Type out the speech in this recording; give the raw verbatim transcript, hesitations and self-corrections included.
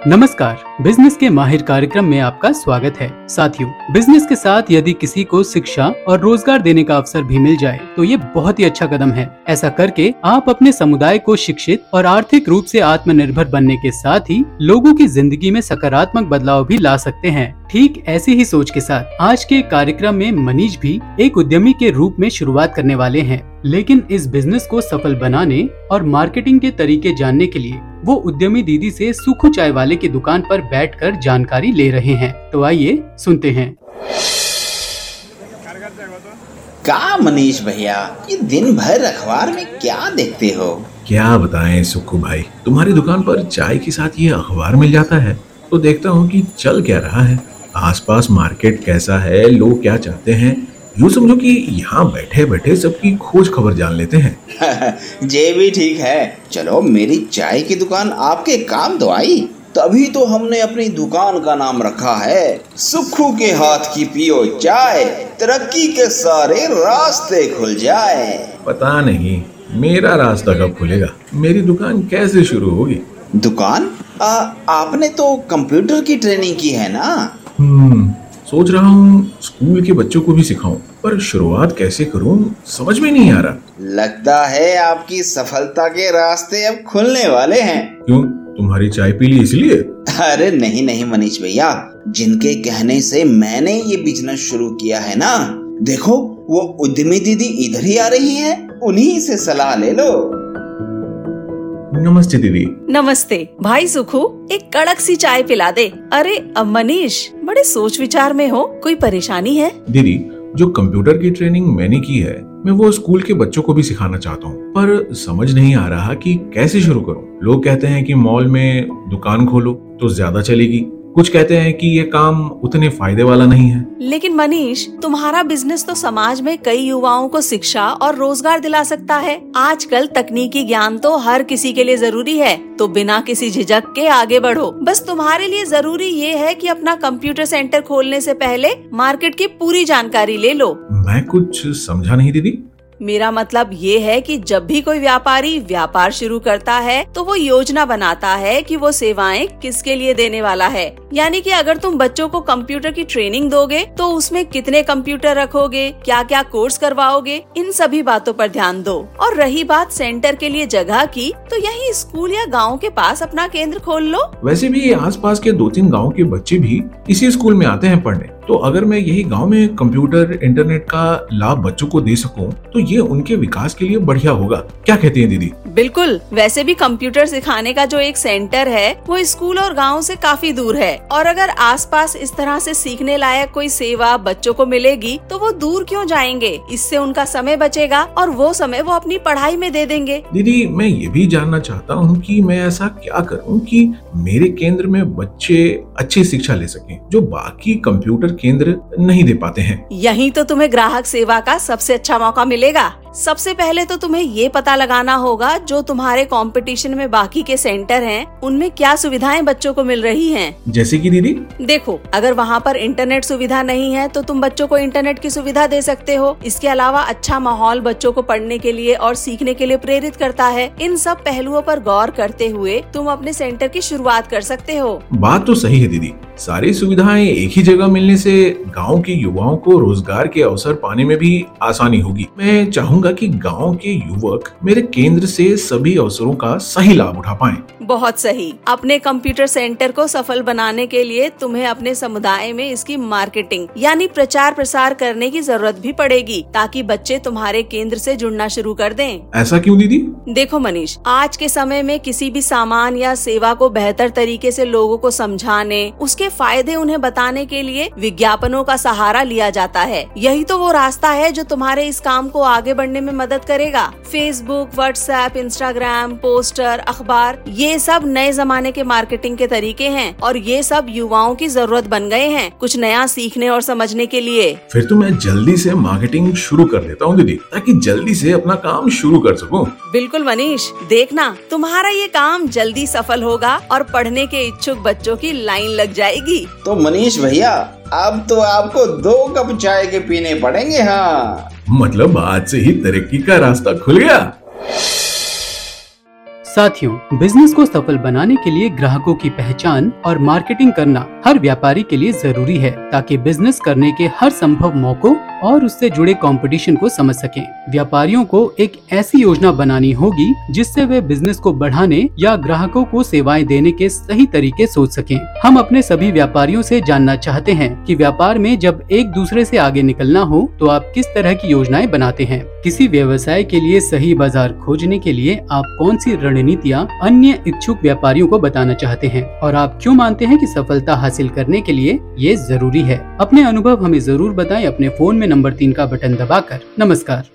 नमस्कार, बिजनेस के माहिर कार्यक्रम में आपका स्वागत है। साथियों, बिजनेस के साथ यदि किसी को शिक्षा और रोजगार देने का अवसर भी मिल जाए तो ये बहुत ही अच्छा कदम है। ऐसा करके आप अपने समुदाय को शिक्षित और आर्थिक रूप से आत्मनिर्भर बनने के साथ ही लोगों की जिंदगी में सकारात्मक बदलाव भी ला सकते हैं। ठीक ऐसी ही सोच के साथ आज के कार्यक्रम में मनीष भी एक उद्यमी के रूप में शुरुआत करने वाले हैं, लेकिन इस बिजनेस को सफल बनाने और मार्केटिंग के तरीके जानने के लिए वो उद्यमी दीदी से सुखू चाय वाले की दुकान पर बैठकर जानकारी ले रहे हैं। तो आइए सुनते हैं। क्या मनीष भैया, ये दिन भर अखबार में क्या देखते हो? क्या बताएं सुखू भाई, तुम्हारी दुकान पर चाय के साथ ये अखबार मिल जाता है तो देखता हूँ कि चल क्या रहा है, आसपास मार्केट कैसा है, लोग क्या चाहते हैं। यूँ समझो कि यहाँ बैठे बैठे सबकी खोज खबर जान लेते हैं। ये भी ठीक है। चलो, मेरी चाय की दुकान आपके काम तो आई। तभी तो हमने अपनी दुकान का नाम रखा है सुखू के हाथ की पियो चाय, तरक्की के सारे रास्ते खुल जाए। पता नहीं मेरा रास्ता कब खुलेगा, मेरी दुकान कैसे शुरू होगी। दुकान? आ, आपने तो कंप्यूटर की ट्रेनिंग की है ना? हम्म सोच रहा हूँ स्कूल के बच्चों को भी सिखाऊं, पर शुरुआत कैसे करूँ समझ में नहीं आ रहा। लगता है आपकी सफलता के रास्ते अब खुलने वाले हैं। क्यों, तुम्हारी चाय पी ली इसलिए? अरे नहीं नहीं मनीष भैया, जिनके कहने से मैंने ये बिजनेस शुरू किया है ना, देखो वो उद्यमी दीदी इधर ही आ रही है, उन्हीं से सलाह ले लो। नमस्ते दीदी। नमस्ते भाई सुखू, एक कड़क सी चाय पिला दे। अरे अब मनीष, बड़े सोच विचार में हो, कोई परेशानी है? दीदी, जो कंप्यूटर की ट्रेनिंग मैंने की है मैं वो स्कूल के बच्चों को भी सिखाना चाहता हूँ, पर समझ नहीं आ रहा कि कैसे शुरू करूँ। लोग कहते हैं कि मॉल में दुकान खोलो तो ज्यादा चलेगी, कुछ कहते हैं कि ये काम उतने फायदे वाला नहीं है। लेकिन मनीष, तुम्हारा बिजनेस तो समाज में कई युवाओं को शिक्षा और रोजगार दिला सकता है। आजकल तकनीकी ज्ञान तो हर किसी के लिए जरूरी है, तो बिना किसी झिझक के आगे बढ़ो। बस तुम्हारे लिए जरूरी ये है कि अपना कंप्यूटर सेंटर खोलने से पहले मार्केट की पूरी जानकारी ले लो। मैं कुछ समझा नहीं दीदी। मेरा मतलब ये है कि जब भी कोई व्यापारी व्यापार शुरू करता है तो वो योजना बनाता है कि वो सेवाएं किसके लिए देने वाला है। यानी कि अगर तुम बच्चों को कंप्यूटर की ट्रेनिंग दोगे तो उसमें कितने कंप्यूटर रखोगे, क्या क्या कोर्स करवाओगे, इन सभी बातों पर ध्यान दो। और रही बात सेंटर के लिए जगह की, तो यही स्कूल या गाँव के पास अपना केंद्र खोल लो। वैसे भी आसपास के दो तीन गाँव के बच्चे भी इसी स्कूल में आते हैं पढ़ने, तो अगर मैं यही गांव में कंप्यूटर इंटरनेट का लाभ बच्चों को दे सकूं तो ये उनके विकास के लिए बढ़िया होगा। क्या कहती हैं दीदी? बिल्कुल। वैसे भी कंप्यूटर सिखाने का जो एक सेंटर है वो स्कूल और गांव से काफी दूर है, और अगर आसपास इस तरह से सीखने लायक कोई सेवा बच्चों को मिलेगी तो वो दूर क्यों जाएंगे। इससे उनका समय बचेगा और वो समय वो अपनी पढ़ाई में दे देंगे। दीदी, मैं ये भी जानना चाहता हूँ कि मैं ऐसा क्या करूँ कि मेरे केंद्र में बच्चे अच्छी शिक्षा ले सकें जो बाकी कंप्यूटर केंद्र नहीं दे पाते हैं। यही तो तुम्हें ग्राहक सेवा का सबसे अच्छा मौका मिलेगा। सबसे पहले तो तुम्हें ये पता लगाना होगा जो तुम्हारे कंपटीशन में बाकी के सेंटर हैं, उनमें क्या सुविधाएं बच्चों को मिल रही हैं। जैसे कि दीदी? देखो, अगर वहाँ पर इंटरनेट सुविधा नहीं है तो तुम बच्चों को इंटरनेट की सुविधा दे सकते हो। इसके अलावा अच्छा माहौल बच्चों को पढ़ने के लिए और सीखने के लिए प्रेरित करता है। इन सब पहलुओं पर गौर करते हुए तुम अपने सेंटर की शुरुआत कर सकते हो। बात तो सही है दीदी, सारी सुविधाएं एक ही जगह मिलने से गाँव के युवाओं को रोजगार के अवसर पाने में भी आसानी होगी। मैं चाहूँगा कि गांव के युवक मेरे केंद्र से सभी अवसरों का सही लाभ उठा पाएं। बहुत सही। अपने कंप्यूटर सेंटर को सफल बनाने के लिए तुम्हें अपने समुदाय में इसकी मार्केटिंग यानी प्रचार प्रसार करने की जरूरत भी पड़ेगी, ताकि बच्चे तुम्हारे केंद्र से जुड़ना शुरू कर दें। ऐसा क्यों दीदी? देखो मनीष, आज के समय में किसी भी सामान या सेवा को बेहतर तरीके से लोगों को समझाने, उसके फायदे उन्हें बताने के लिए विज्ञापनों का सहारा लिया जाता है। यही तो वो रास्ता है जो तुम्हारे इस काम को आगे बढ़ने में मदद करेगा। फेसबुक, व्हाट्सएप, इंस्टाग्राम, पोस्टर, अखबार, ये सब नए जमाने के मार्केटिंग के तरीके हैं और ये सब युवाओं की जरूरत बन गए हैं कुछ नया सीखने और समझने के लिए। फिर तो मैं जल्दी से मार्केटिंग शुरू कर देता हूँ दीदी, ताकि जल्दी से अपना काम शुरू कर सकूँ। बिल्कुल मनीष, देखना तुम्हारा ये काम जल्दी सफल होगा और पढ़ने के इच्छुक बच्चों की लाइन लग जाएगी। तो मनीष भैया, अब तो आपको दो कप चाय के पीने पड़ेंगे। हाँ, मतलब आज से ही तरक्की का रास्ता खुल गया। साथियों, बिजनेस को सफल बनाने के लिए ग्राहकों की पहचान और मार्केटिंग करना हर व्यापारी के लिए जरूरी है, ताकि बिजनेस करने के हर संभव मौकों और उससे जुड़े कंपटीशन को समझ सकें। व्यापारियों को एक ऐसी योजना बनानी होगी जिससे वे बिजनेस को बढ़ाने या ग्राहकों को सेवाएं देने के सही तरीके सोच सकें। हम अपने सभी व्यापारियों से जानना चाहते हैं कि व्यापार में जब एक दूसरे से आगे निकलना हो तो आप किस तरह की योजनाएं बनाते हैं। किसी व्यवसाय के लिए सही बाजार खोजने के लिए आप कौन सी रणनीतियाँ अन्य इच्छुक व्यापारियों को बताना चाहते हैं, और आप क्यों मानते हैं कि सफलता हासिल करने के लिए ये जरूरी है। अपने अनुभव हमें जरूर बताएं अपने फोन में नंबर तीन का बटन दबाकर। नमस्कार।